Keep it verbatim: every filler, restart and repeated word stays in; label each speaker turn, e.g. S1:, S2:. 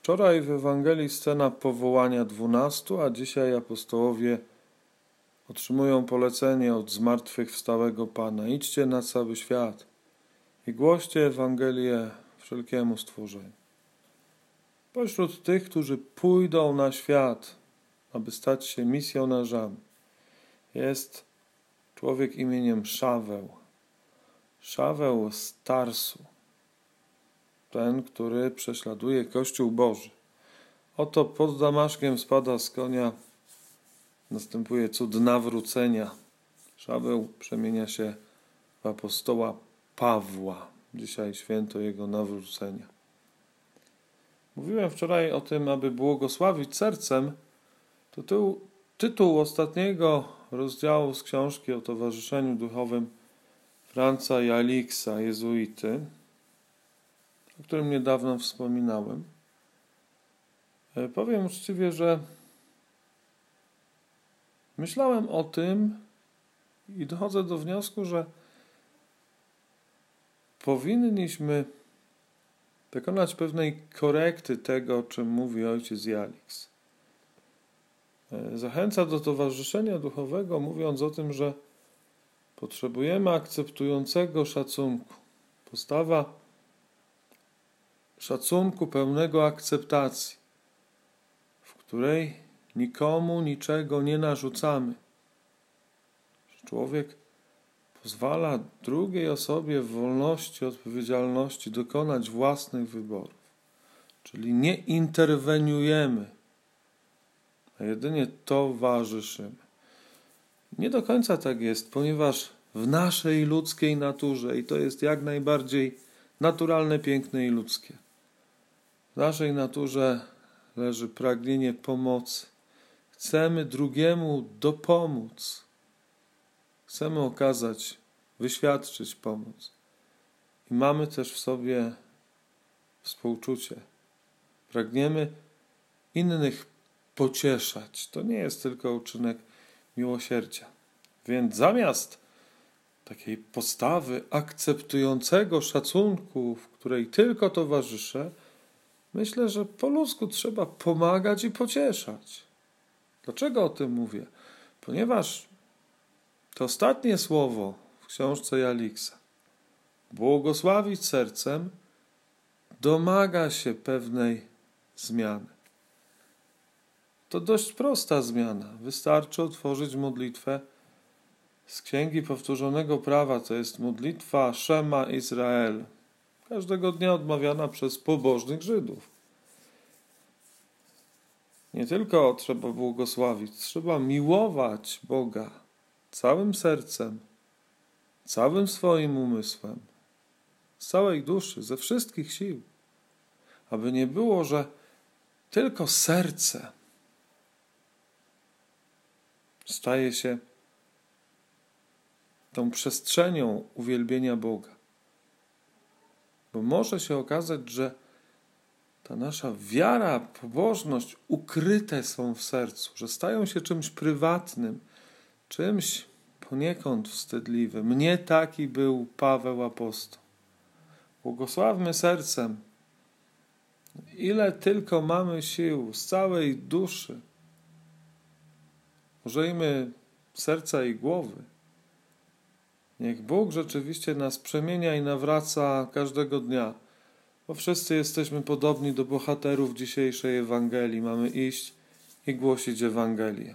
S1: Wczoraj w Ewangelii scena powołania dwunastu, a dzisiaj apostołowie otrzymują polecenie od zmartwychwstałego Pana. Idźcie na cały świat i głoście Ewangelię wszelkiemu stworzeniu. Pośród tych, którzy pójdą na świat, aby stać się misjonarzami, jest człowiek imieniem Szaweł. Szaweł z Tarsu. Ten, który prześladuje Kościół Boży. Oto pod Damaszkiem spada z konia, następuje cud nawrócenia. Szaweł przemienia się w apostoła Pawła. Dzisiaj święto jego nawrócenia. Mówiłem wczoraj o tym, aby błogosławić sercem. To tytuł, tytuł ostatniego rozdziału z książki o towarzyszeniu duchowym Franza Jalixa, jezuity, o którym niedawno wspominałem. Powiem uczciwie, że myślałem o tym i dochodzę do wniosku, że powinniśmy dokonać pewnej korekty tego, o czym mówi ojciec Jalix. Zachęca do towarzyszenia duchowego, mówiąc o tym, że potrzebujemy akceptującego szacunku. Postawa szacunku pełnego akceptacji, w której nikomu niczego nie narzucamy. Człowiek pozwala drugiej osobie w wolności, odpowiedzialności dokonać własnych wyborów. Czyli nie interweniujemy, a jedynie towarzyszymy. Nie do końca tak jest, ponieważ w naszej ludzkiej naturze, i to jest jak najbardziej naturalne, piękne i ludzkie, w naszej naturze leży pragnienie pomocy. Chcemy drugiemu dopomóc. Chcemy okazać, wyświadczyć pomoc. I mamy też w sobie współczucie. Pragniemy innych pocieszać. To nie jest tylko uczynek miłosierdzia. Więc zamiast takiej postawy akceptującego szacunku, w której tylko towarzyszę, myślę, że po ludzku trzeba pomagać i pocieszać. Dlaczego o tym mówię? Ponieważ to ostatnie słowo w książce Jalixa, błogosławić sercem, domaga się pewnej zmiany. To dość prosta zmiana. Wystarczy otworzyć modlitwę z Księgi Powtórzonego Prawa, to jest modlitwa Szema Izrael, każdego dnia odmawiana przez pobożnych Żydów. Nie tylko trzeba błogosławić, trzeba miłować Boga całym sercem, całym swoim umysłem, z całej duszy, ze wszystkich sił. Aby nie było, że tylko serce staje się tą przestrzenią uwielbienia Boga. Bo może się okazać, że ta nasza wiara, pobożność ukryte są w sercu, że stają się czymś prywatnym, czymś poniekąd wstydliwym. Nie taki był Paweł apostoł. Błogosławmy sercem, ile tylko mamy sił, z całej duszy. Użyjmy serca i głowy. Niech Bóg rzeczywiście nas przemienia i nawraca każdego dnia, bo wszyscy jesteśmy podobni do bohaterów dzisiejszej Ewangelii. Mamy iść i głosić Ewangelię.